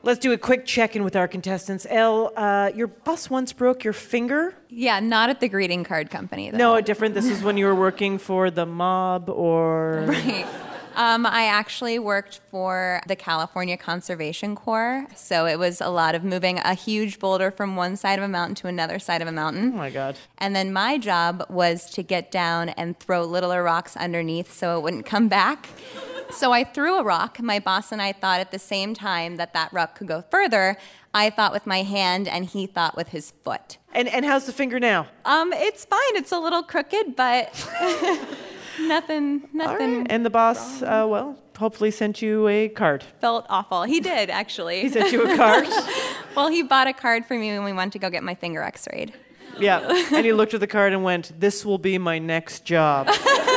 Let's do a quick check-in with our contestants. Elle, your boss once broke your finger? Yeah, not at the greeting card company, though. No, different. This is when you were working for the mob or... Right. I actually worked for the California Conservation Corps, so it was a lot of moving a huge boulder from one side of a mountain to another side of a mountain. Oh, my God. And then my job was to get down and throw littler rocks underneath so it wouldn't come back. So I threw a rock. My boss and I thought at the same time that rock could go further. I thought with my hand, and he thought with his foot. And how's the finger now? It's fine. It's a little crooked, but... Nothing. All right. And the boss, hopefully sent you a card. Felt awful. He did, actually. He sent you a card? Well, he bought a card for me when we went to go get my finger x-rayed. Yeah, and he looked at the card and went, "This will be my next job."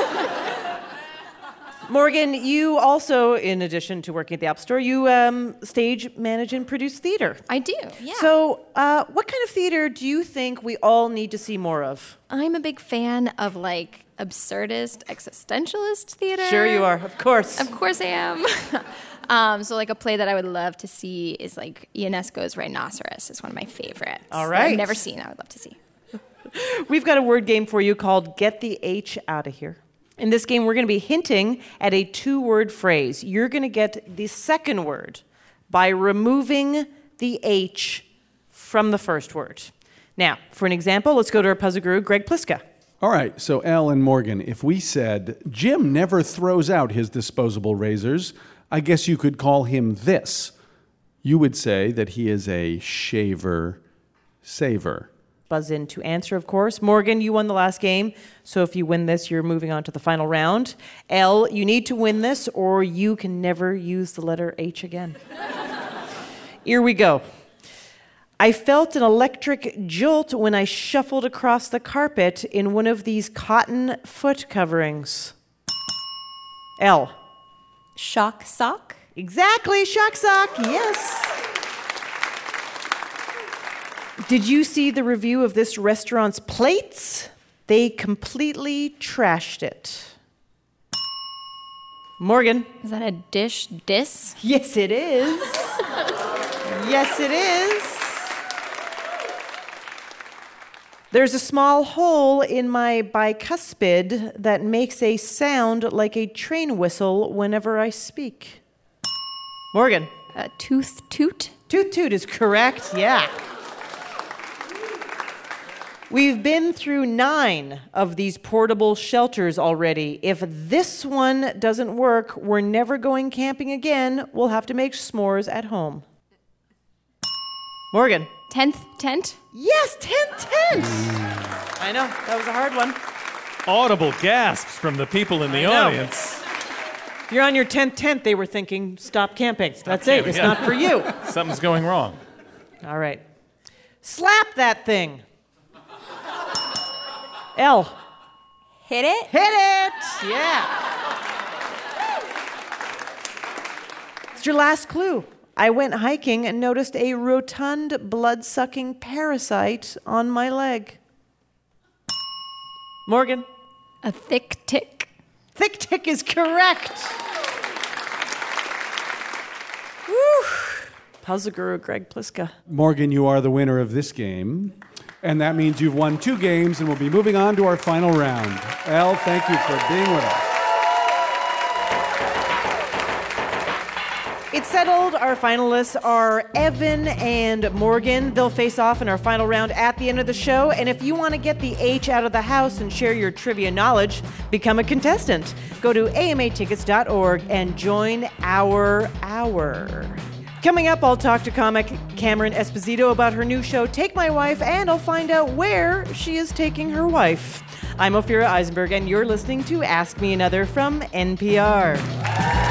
Morgan, you also, in addition to working at the App Store, you stage, manage, and produce theater. I do, yeah. So what kind of theater do you think we all need to see more of? I'm a big fan of, absurdist, existentialist theater. Sure you are, of course. Of course I am. So, a play that I would love to see is, Ionesco's Rhinoceros is one of my favorites. All right. That I've never seen, I would love to see. We've got a word game for you called Get the H Out of Here. In this game, we're going to be hinting at a 2-word phrase. You're going to get the second word by removing the H from the first word. Now, for an example, let's go to our puzzle guru, Greg Pliska. All right, so Elle and Morgan, if we said, Jim never throws out his disposable razors, I guess you could call him this. You would say that he is a shaver-saver. Buzz in to answer, of course. Morgan, you won the last game, so if you win this, you're moving on to the final round. Elle, you need to win this, or you can never use the letter H again. Here we go. I felt an electric jolt when I shuffled across the carpet in one of these cotton foot coverings. Elle. Shock sock? Exactly, shock sock, yes. Did you see the review of this restaurant's plates? They completely trashed it. Morgan. Is that a dish dis? Yes, it is. Yes, it is. There's a small hole in my bicuspid that makes a sound like a train whistle whenever I speak. Morgan. A tooth toot? Tooth toot is correct, yeah. We've been through 9 of these portable shelters already. If this one doesn't work, we're never going camping again. We'll have to make s'mores at home. Morgan. Tent? Yes, tent. I know, that was a hard one. Audible gasps from the people in the audience. If you're on your 10th tent, they were thinking, stop camping. That's it, it's not for you. Something's going wrong. All right. Slap that thing. Elle. Hit it? Hit it! Yeah. It's your last clue. I went hiking and noticed a rotund, blood-sucking parasite on my leg. Morgan. A thick tick? Thick tick is correct. Woo. Puzzle guru Greg Pliska. Morgan, you are the winner of this game. And that means you've won 2 games, and we'll be moving on to our final round. Elle, thank you for being with us. It's settled. Our finalists are Evan and Morgan. They'll face off in our final round at the end of the show. And if you want to get the H out of the house and share your trivia knowledge, become a contestant. Go to amatickets.org and join our hour. Coming up, I'll talk to comic Cameron Esposito about her new show, Take My Wife, and I'll find out where she is taking her wife. I'm Ophira Eisenberg, and you're listening to Ask Me Another from NPR.